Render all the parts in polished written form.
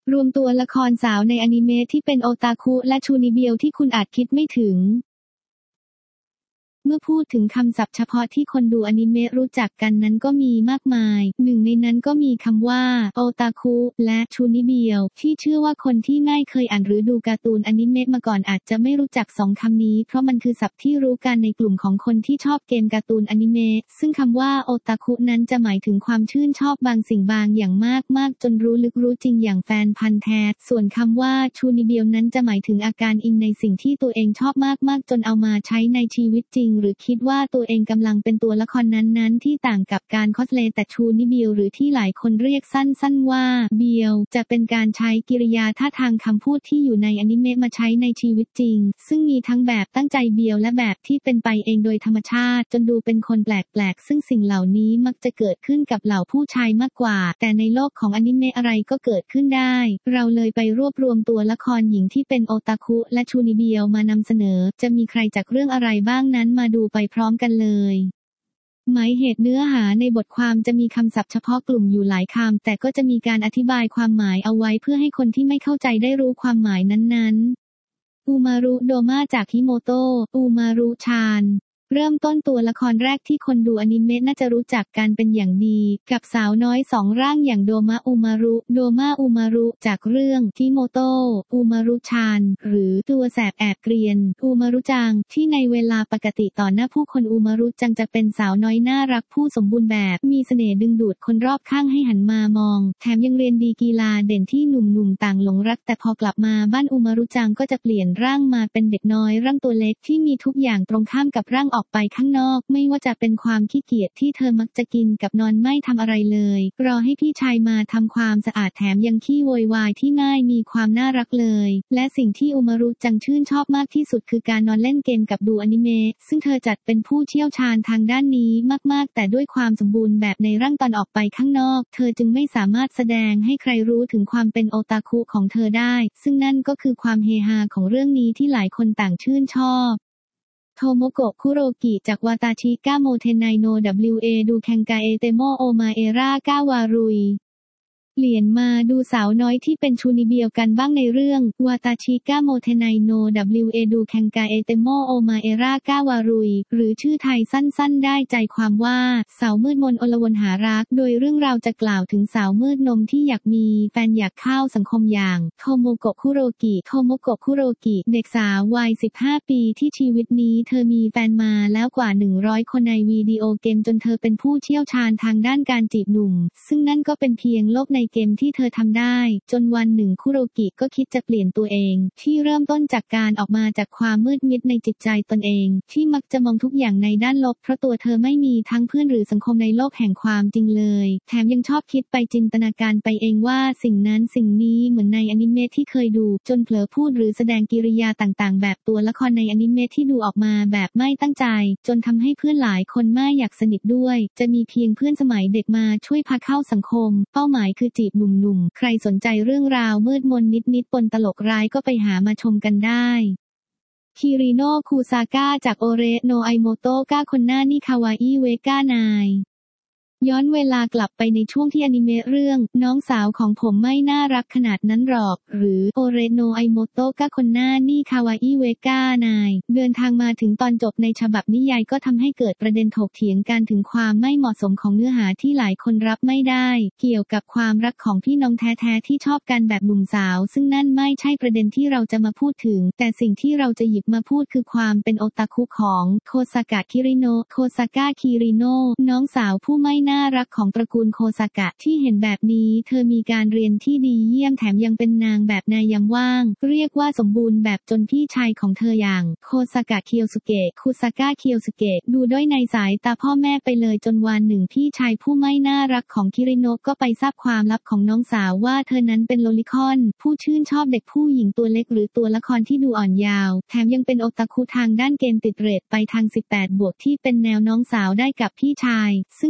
รวมตัวละครสาวในอนิเมะที่เป็นโอตาคุและชูนิเบียวที่คุณอาจคิดไม่ถึงเมื่อพูดถึงคำศัพท์เฉพาะที่คนดูอนิเมะรู้จักกันนั้นก็มีมากมายหนึ่งในนั้นก็มีคำว่าโอตาคุและชูนิเบียวที่เชื่อว่าคนที่ไม่เคยอ่านหรือดูการ์ตูนอนิเมะมาก่อนอาจจะไม่รู้จักสองคำนี้เพราะมันคือศัพท์ที่รู้กันในกลุ่มของคนที่ชอบเกมการ์ตูนอนิเมะซึ่งคำว่าโอตาคุนั้นจะหมายถึงความชื่นชอบบางสิ่งบางอย่างมากจนรู้ลึกรู้จริงอย่างแฟนพันธุ์แท้ส่วนคำว่าชูนิเบียวนั้นจะหมายถึงอาการอินในสิ่งที่ตัวเองชอบมากจนเอามาใช้ในชีวิตจริงหรือคิดว่าตัวเองกำลังเป็นตัวละครนั้นที่ต่างกับการคอสเพลย์แต่ชูนิเบียวหรือที่หลายคนเรียกสั้นว่าเบียวจะเป็นการใช้กิริยาท่าทางคำพูดที่อยู่ในอนิเมะมาใช้ในชีวิตจริงซึ่งมีทั้งแบบตั้งใจเบียวและแบบที่เป็นไปเองโดยธรรมชาติจนดูเป็นคนแปลกซึ่งสิ่งเหล่านี้มักจะเกิดขึ้นกับเหล่าผู้ชายมากกว่าแต่ในโลกของอนิเมะอะไรก็เกิดขึ้นได้เราเลยไปรวบรวมตัวละครหญิงที่เป็นโอตาคุและชูนิเบียวมานำเสนอจะมีใครจากเรื่องอะไรบ้างนั้นมาดูไปพร้อมกันเลยหมายเหตุเนื้อหาในบทความจะมีคำศัพท์เฉพาะกลุ่มอยู่หลายคำแต่ก็จะมีการอธิบายความหมายเอาไว้เพื่อให้คนที่ไม่เข้าใจได้รู้ความหมายนั้นๆอูมารุโดมาจากฮิโมโตะอูมารุชานเริ่มต้นตัวละครแรกที่คนดูอนิเมะน่าจะรู้จักกันเป็นอย่างดีกับสาวน้อยสองร่างอย่างโดมาอูมารุจากเรื่องฮิโมโตะอูมารุชานหรือตัวแสบแอบเกรียนอูมารุจังที่ในเวลาปกติต่อหน้าผู้คนอูมารุจังจะเป็นสาวน้อยน่ารักผู้สมบูรณ์แบบมีเสน่ห์ดึงดูดคนรอบข้างให้หันมามองแถมยังเรียนดีกีฬาเด่นที่หนุ่มๆต่างหลงรักแต่พอกลับมาบ้านอูมารุจังก็จะเปลี่ยนร่างมาเป็นเด็กน้อยร่างตัวเล็กที่มีทุกอย่างตรงข้ามกับร่างออกไปข้างนอกไม่ว่าจะเป็นความขี้เกียจที่เธอมักจะกินกับนอนไม่ทำอะไรเลยรอให้พี่ชายมาทำความสะอาดแถมยังขี้โวยวายที่ไม่มีความน่ารักเลยและสิ่งที่อุมารุจังชื่นชอบมากที่สุดคือการนอนเล่นเกมกับดูอนิเมะซึ่งเธอจัดเป็นผู้เชี่ยวชาญทางด้านนี้มากแต่ด้วยความสมบูรณ์แบบในร่างตอนออกไปข้างนอกเธอจึงไม่สามารถแสดงให้ใครรู้ถึงความเป็นโอตาคุของเธอได้ซึ่งนั่นก็คือความเฮฮาของเรื่องนี้ที่หลายคนต่างชื่นชอบโทโมโกะคุโรกิจากวาตาชิก้าโมเทนไนโน WA ดูแคนกาเอเตโมโอมาเอราก้าวารุยเปลี่ยนมาดูสาวน้อยที่เป็นชูนิเบียวกันบ้างในเรื่องวาตาชิก้าโมเทไนโน WA ดูแคนกาเอเตโมโอมาเอราก้าวารุยหรือชื่อไทยสั้นๆได้ใจความว่าสาวมืดมนอลวนหารักโดยเรื่องราวจะกล่าวถึงสาวมืดนมที่อยากมีแฟนอยากเข้าสังคมอย่างโทโมโกะคุโรกิเด็กสาววัย15 ปีที่ชีวิตนี้เธอมีแฟนมาแล้วกว่า100คนในวิดีโอเกมจนเธอเป็นผู้เชี่ยวชาญทางด้านการจีบหนุ่มซึ่งนั่นก็เป็นเพียงโลกในเกมที่เธอทำได้จนวันหนึ่งคุโรกิก็คิดจะเปลี่ยนตัวเองที่เริ่มต้นจากการออกมาจากความมืดมิดในจิตใจตนเองที่มักจะมองทุกอย่างในด้านลบเพราะตัวเธอไม่มีทั้งเพื่อนหรือสังคมในโลกแห่งความจริงเลยแถมยังชอบคิดไปจินตนาการไปเองว่าสิ่งนั้นสิ่งนี้เหมือนในอนิเมะที่เคยดูจนเผลอพูดหรือแสดงกิริยาต่างๆแบบตัวละครในอนิเมะที่ดูออกมาแบบไม่ตั้งใจจนทำให้เพื่อนหลายคนไม่อยากสนิทด้วยจะมีเพียงเพื่อนสมัยเด็กมาช่วยพาเข้าสังคมเป้าหมายคือจีบหนุ่มๆใครสนใจเรื่องราวมืดมนนิดปนตลกร้ายก็ไปหามาชมกันได้คิริโนะ คูซาก้าจากโอเรโนไอโมโตะก้าคนหน้านี่คาวาอิเวก้านายย้อนเวลากลับไปในช่วงที่อนิเมะเรื่องน้องสาวของผมไม่น่ารักขนาดนั้นหรอกหรือโอเรโนไอโมโตะก้าคนหน้านี่คาวาอิเวก้านายเดินทางมาถึงตอนจบในฉบับนิยายก็ทำให้เกิดประเด็นถกเถียงกันถึงความไม่เหมาะสมของเนื้อหาที่หลายคนรับไม่ได้เกี่ยวกับความรักของพี่น้องแท้ๆที่ชอบกันแบบหนุ่มสาวซึ่งนั่นไม่ใช่ประเด็นที่เราจะมาพูดถึงแต่สิ่งที่เราจะหยิบมาพูดคือความเป็นโอตาคุของโคซากะคิริโนะโคซาก้าคิริโนะน้องสาวผู้ไม่น่ารักของตระกูลโคซากะที่เห็นแบบนี้เธอมีการเรียนที่ดีเยี่ยมแถมยังเป็นนางแบบในยามว่างเรียกว่าสมบูรณ์แบบจนพี่ชายของเธออย่างโคซากะเคียวสุเกะคุซาก้าเคียวสุเกะดูด้อยในสายตาพ่อแม่ไปเลยจนวันหนึ่งพี่ชายผู้ไม่น่ารักของคิริโนะก็ไปทราบความลับของน้องสาวว่าเธอนั้นเป็นโลลิคอนผู้ชื่นชอบเด็กผู้หญิงตัวเล็กหรือตัวละครที่ดูอ่อนยาวแถมยังเป็นโอตาคุทางด้านเกมติดเรทไปทาง18 บวกที่เป็นแนวน้องสาวได้กับพี่ชายซึ่งความลับ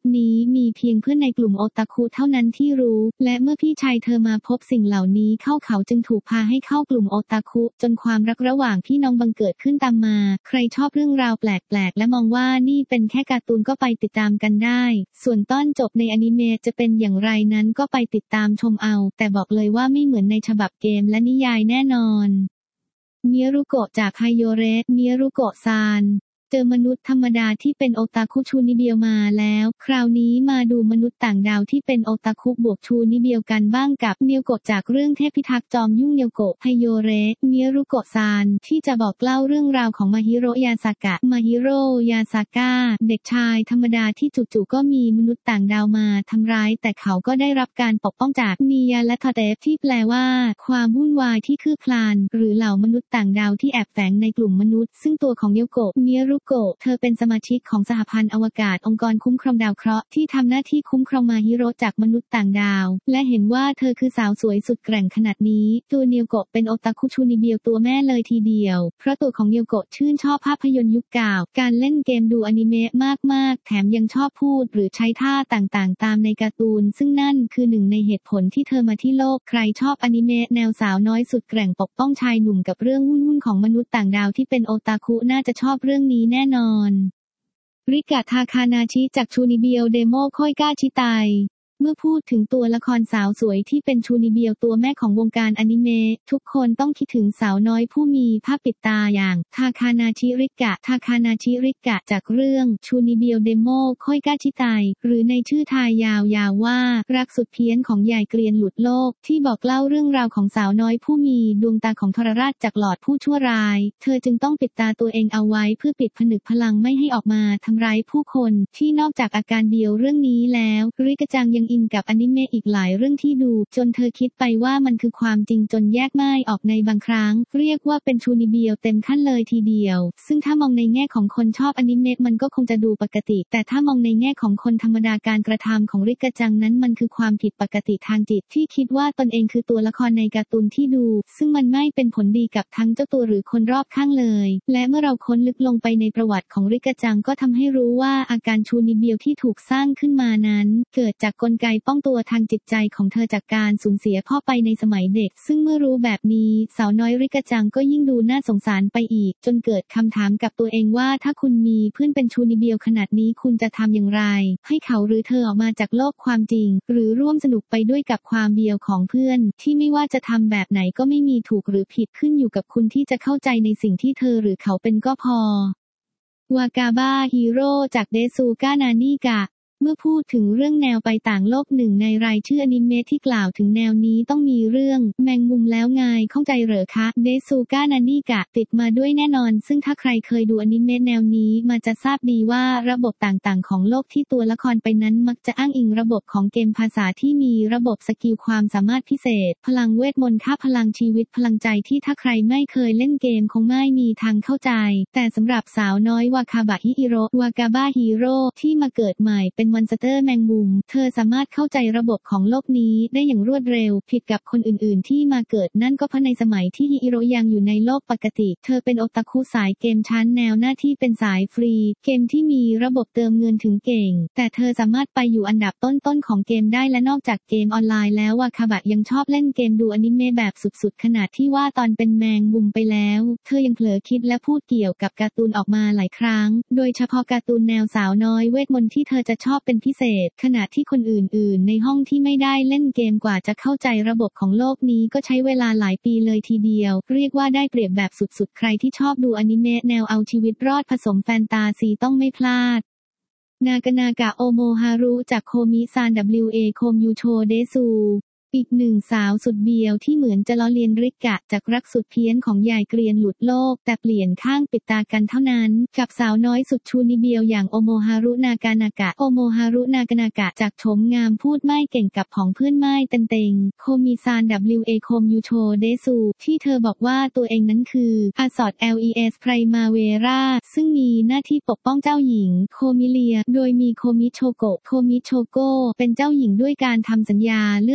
นี้มีเพียงเพื่อนในกลุ่มโอตาคุเท่านั้นที่รู้และเมื่อพี่ชายเธอมาพบสิ่งเหล่านี้เข้าเขาจึงถูกพาให้เข้ากลุ่มโอตาคุจนความรักระหว่างพี่น้องบังเกิดขึ้นตามมาใครชอบเรื่องราวแปลกๆและมองว่านี่เป็นแค่การ์ตูนก็ไปติดตามกันได้ส่วนตอนจบในอนิเมะจะเป็นอย่างไรนั้นก็ไปติดตามชมเอาแต่บอกเลยว่าไม่เหมือนในฉบับเกมและนิยายแน่นอนเนียรุโกะจากไฮโยเระเนียรุโกะซานเจอมนุษย์ธรรมดาที่เป็นโอตาคุชูนิเบียวมาแล้วคราวนี้มาดูมนุษย์ต่างดาวที่เป็นโอตาคุบวกชูนิเบียวกันบ้างกับเนียวโกะจากเรื่องเทพพิทักษ์จอมยุ่งเนียวโกะไฮโยเระเนียรุโกะซานที่จะบอกเล่าเรื่องราวของมาฮิโร่ยาซากะมาฮิโร่ยาซาก้าเด็กชายธรรมดาที่จู่ๆก็มีมนุษย์ต่างดาวมาทำร้ายแต่เขาก็ได้รับการปกป้องจากนียาและทอเตฟที่แปลว่าความวุ่นวายที่คืบคลานหรือเหล่ามนุษย์ต่างดาวที่แอบแฝงในกลุ่มมนุษย์ซึ่งตัวของเนียวโกะเนียรุโกะเธอเป็นสมาชิกของสหพันธ์อวกาศองค์กรคุ้มครองดาวเคราะห์ที่ทำหน้าที่คุ้มครองมาฮิโร่จากมนุษย์ต่างดาวและเห็นว่าเธอคือสาวสวยสุดแกร่งขนาดนี้ตัวเนียวโกะเป็นโอตาคุชูนิเบียวตัวแม่เลยทีเดียวเพราะตัวของเนียวโกะชื่นชอบภาพยนตร์ยุคเก่าการเล่นเกมดูอนิเมะมากๆแถมยังชอบพูดหรือใช้ท่าต่างๆตามในการ์ตูนซึ่งนั่นคือหนึ่งในเหตุผลที่เธอมาที่โลกใครชอบอนิเมะแนวสาวน้อยสุดแกร่งปกป้องชายหนุ่มกับเรื่องวุ่นๆของมนุษย์ต่างดาวที่เป็นโอตาคุน่าจะชอบเรื่องนี้แน่นอนริกะทาคานาชิจากชูนิเบียวเดโมค่อยก้าชิไตเมื่อพูดถึงตัวละครสาวสวยที่เป็นชูนิเบียวตัวแม่ของวงการอนิเมะทุกคนต้องคิดถึงสาวน้อยผู้มีผ้าปิดตาอย่างทาคานาชิริกะจากเรื่องชูนิเบียวเดโมค่อยก้าชิไตหรือในชื่อไทยยาวๆว่ารักสุดเพี้ยนของยายเกรียนหลุดโลกที่บอกเล่าเรื่องราวของสาวน้อยผู้มีดวงตาของทรราชจากหลอดผู้ชั่วร้ายเธอจึงต้องปิดตาตัวเองเอาไว้เพื่อปิดผนึกพลังไม่ให้ออกมาทำร้ายผู้คนที่นอกจากอาการเดียวเรื่องนี้แล้วริกะจังยังอินกับอนิเมะอีกหลายเรื่องที่ดูจนเธอคิดไปว่ามันคือความจริงจนแยกไม่ออกในบางครั้งเรียกว่าเป็นชูนิเบียวเต็มขั้นเลยทีเดียวซึ่งถ้ามองในแง่ของคนชอบอนิเมะมันก็คงจะดูปกติแต่ถ้ามองในแง่ของคนธรรมดาการกระทำของริกะจังนั้นมันคือความผิดปกติทางจิตที่คิดว่าตนเองคือตัวละครในการ์ตูนที่ดูซึ่งมันไม่เป็นผลดีกับทั้งเจ้าตัวหรือคนรอบข้างเลยและเมื่อเราค้นลึกลงไปในประวัติของริกะจังก็ทำให้รู้ว่าอาการชูนิเบียวที่ถูกสร้างขึ้นมานั้นเกิดจากกลไกป้องตัวทางจิตใจของเธอจากการสูญเสียพ่อไปในสมัยเด็กซึ่งเมื่อรู้แบบนี้สาวน้อยริกะจังก็ยิ่งดูน่าสงสารไปอีกจนเกิดคำถามกับตัวเองว่าถ้าคุณมีเพื่อนเป็นชูนิเบียวขนาดนี้คุณจะทำอย่างไรให้เขาหรือเธอออกมาจากโลกความจริงหรือร่วมสนุกไปด้วยกับความเบียวของเพื่อนที่ไม่ว่าจะทำแบบไหนก็ไม่มีถูกหรือผิดขึ้นอยู่กับคุณที่จะเข้าใจในสิ่งที่เธอหรือเขาเป็นก็พอวากาบ้าฮีโร่จากเดซูก้านานิกะเมื่อพูดถึงเรื่องแนวไปต่างโลกหนึ่งในรายชื่ออนิเมะที่กล่าวถึงแนวนี้ต้องมีเรื่องแมงมุมแล้วไงข้องใจเหรอคะเดซูก้านานิกะติดมาด้วยแน่นอนซึ่งถ้าใครเคยดูอนิเมะแนวนี้มาจะทราบดีว่าระบบต่างๆของโลกที่ตัวละครไปนั้นมักจะอ้างอิงระบบของเกมภาษาที่มีระบบสกิลความสามารถพิเศษพลังเวทมนต์ค่าพลังชีวิตพลังใจที่ถ้าใครไม่เคยเล่นเกมคงไม่มีทางเข้าใจแต่สำหรับสาวน้อยวาคาบะฮิโร่วากาบ้าฮีโร่ที่มาเกิดใหม่เป็นมอนสเตอร์แมงมุมเธอสามารถเข้าใจระบบของโลกนี้ได้อย่างรวดเร็วผิดกับคนอื่นๆที่มาเกิดนั่นก็เพราะในสมัยที่ฮิโร่ยังอยู่ในโลกปกติเธอเป็นโอตาคุสายเกมชั้นแนวหน้าที่เป็นสายฟรีเกมที่มีระบบเติมเงินถึงเก่งแต่เธอสามารถไปอยู่อันดับต้นๆของเกมได้และนอกจากเกมออนไลน์แล้ววาคาบะยังชอบเล่นเกมดูอนิเมะแบบสุดๆขนาดที่ว่าตอนเป็นแมงมุมไปแล้วเธอยังเผลอคิดและพูดเกี่ยวกับการ์ตูนออกมาหลายครั้งโดยเฉพาะการ์ตูนแนวสาวน้อยเวทมนต์ที่เธอจะชอบเป็นพิเศษขณะที่คนอื่นๆในห้องที่ไม่ได้เล่นเกมกว่าจะเข้าใจระบบของโลกนี้ก็ใช้เวลาหลายปีเลยทีเดียวเรียกว่าได้เปรียบแบบสุดๆใครที่ชอบดูอนิเมะแนวเอาชีวิตรอดผสมแฟนตาซีต้องไม่พลาดนากะโอโมฮารุจากโคมิซาน WA โคมยูโชเดซูอีกหนึ่งสาวสุดเบียวที่เหมือนจะล้อเลียนริกะจากรักสุดเพี้ยนของยายเกรียนหลุดโลกแต่เปลี่ยนข้างปิดตากันเท่านั้นกับสาวน้อยสุดชูนิเบียวอย่างโอโมฮารุนากะจากชมงามพูดไม่เก่งกับของเพื่อนไม่เต็งโคมิซาน WA โคมยูโชเดซูที่เธอบอกว่าตัวเองนั้นคืออาสอด LES ไพรมาเวราซึ่งมีหน้าที่ปกป้องเจ้าหญิงโคมิเลียโดยมีโคมิโชโกะเป็นเจ้าหญิงด้วยการทำสัญญาเลือดผ่าน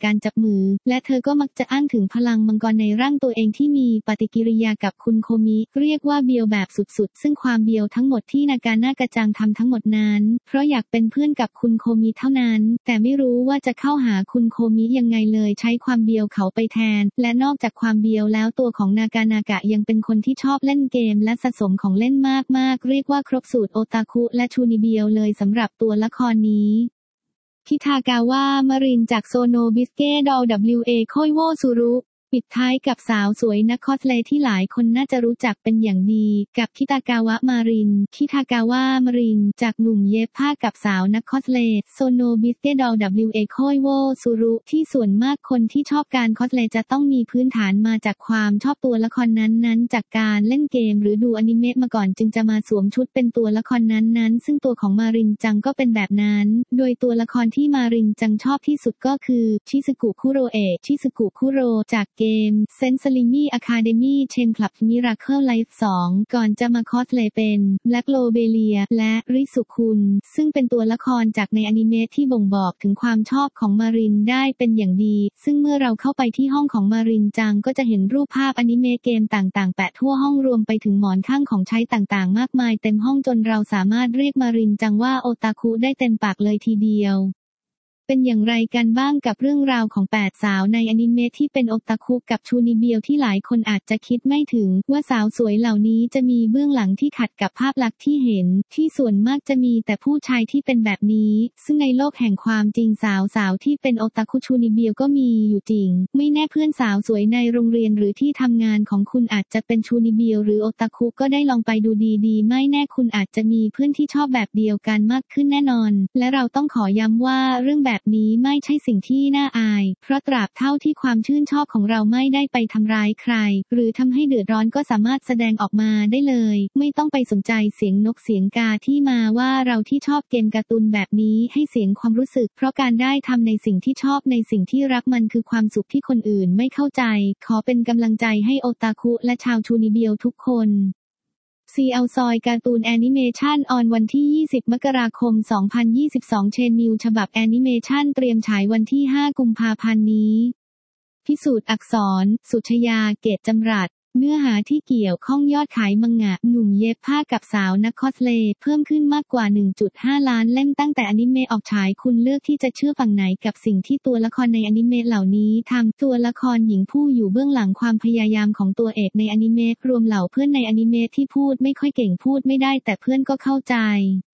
การจับมือและเธอก็มักจะอ้างถึงพลังมังกรในร่างตัวเองที่มีปฏิกิริยากับคุณโคมิเรียกว่าเบียวแบบสุดๆซึ่งความเบียวทั้งหมดที่นากาน่ากระจังทำทั้งหมดนั้นเพราะอยากเป็นเพื่อนกับคุณโคมิเท่านั้นแต่ไม่รู้ว่าจะเข้าหาคุณโคมิยังไงเลยใช้ความเบียวเขาไปแทนและนอกจากความเบียวแล้วตัวของนากานากะยังเป็นคนที่ชอบเล่นเกมและสะสมของเล่นมากๆเรียกว่าครบสูตรโอตาคุและชูนิเบียวเลยสำหรับตัวละครนี้คิทากาวะมารินจากโซโนบิสเกดอล WA โคยโวซูรุปิดท้ายกับสาวสวยนักคอสเพลย์ที่หลายคนน่าจะรู้จักเป็นอย่างดีกับคิทากาวะมารินคิทากาวะมารินจากหนุ่มเย็บผ้ากับสาวนักคอสเพลย์โซโนบิสเกดอล WA โคยโวซูรุที่ส่วนมากคนที่ชอบการคอสเพลย์จะต้องมีพื้นฐานมาจากความชอบตัวละครนั้นๆจากการเล่นเกมหรือดูอนิเมะมาก่อนจึงจะมาสวมชุดเป็นตัวละครนั้นๆซึ่งตัวของมารินจังก็เป็นแบบนั้นโดยตัวละครที่มารินจังชอบที่สุดก็คือชิซึกุคุโรเอะชิซึกุคุโรจากเกมเซนสลิมี่อะคาเดมี่เชนคลับมิราเคิลไลฟ์2ก่อนจะมาคอสเพลย์เป็นแบล็กโลเบเลียและริสุคุนซึ่งเป็นตัวละครจากในอนิเมะที่บ่งบอกถึงความชอบของมารินได้เป็นอย่างดีซึ่งเมื่อเราเข้าไปที่ห้องของมารินจังก็จะเห็นรูปภาพอนิเมะเกมต่างๆแปะทั่วห้องรวมไปถึงหมอนข้างของใช้ต่างๆมากมายเต็มห้องจนเราสามารถเรียกมารินจังว่าโอตาคุได้เต็มปากเลยทีเดียวเป็นอย่างไรกันบ้างกับเรื่องราวของ8สาวในอนิเมะที่เป็นโอตาคุกับชูนิเบียวที่หลายคนอาจจะคิดไม่ถึงว่าสาวสวยเหล่านี้จะมีเบื้องหลังที่ขัดกับภาพลักษณ์ที่เห็นที่ส่วนมากจะมีแต่ผู้ชายที่เป็นแบบนี้ซึ่งในโลกแห่งความจริงสาวที่เป็นโอตาคุชูนิเบียวก็มีอยู่จริงไม่แน่เพื่อนสาวสวยในโรงเรียนหรือที่ทำงานของคุณอาจจะเป็นชูนิเบียวหรือโอตาคุก็ได้ลองไปดูดีๆไม่แน่คุณอาจจะมีเพื่อนที่ชอบแบบเดียวกันมากขึ้นแน่นอนและเราต้องขอย้ำว่าเรื่องแบบนี้ไม่ใช่สิ่งที่น่าอายเพราะตราบเท่าที่ความชื่นชอบของเราไม่ได้ไปทำร้ายใครหรือทำให้เดือดร้อนก็สามารถแสดงออกมาได้เลยไม่ต้องไปสนใจเสียงนกเสียงกาที่มาว่าเราที่ชอบเกมการ์ตูนแบบนี้ให้เสียงความรู้สึกเพราะการได้ทำในสิ่งที่ชอบในสิ่งที่รักมันคือความสุขที่คนอื่นไม่เข้าใจขอเป็นกำลังใจให้โอตาคุและชาวชูนิเบียวทุกคนซีเอาซอยการ์ตูนแอนิเมชันออนวันที่20มกราคม2022เชนนิวฉบับแอนิเมชันเตรียมฉายวันที่5กุมภาพันธ์นี้พิสูจน์อักษรสุชยาเกตจำรัดเนื้อหาที่เกี่ยวข้องยอดขายมังงะหนุ่มเย็บผ้ากับสาวนักคอสเพลย์เพิ่มขึ้นมากกว่า 1.5 ล้านเล่มตั้งแต่อนิเมะออกฉายคุณเลือกที่จะเชื่อฝั่งไหนกับสิ่งที่ตัวละครในอนิเมะเหล่านี้ทำตัวละครหญิงผู้อยู่เบื้องหลังความพยายามของตัวเอกในอนิเมะรวมเหล่าเพื่อนในอนิเมะที่พูดไม่ค่อยเก่งพูดไม่ได้แต่เพื่อนก็เข้าใจ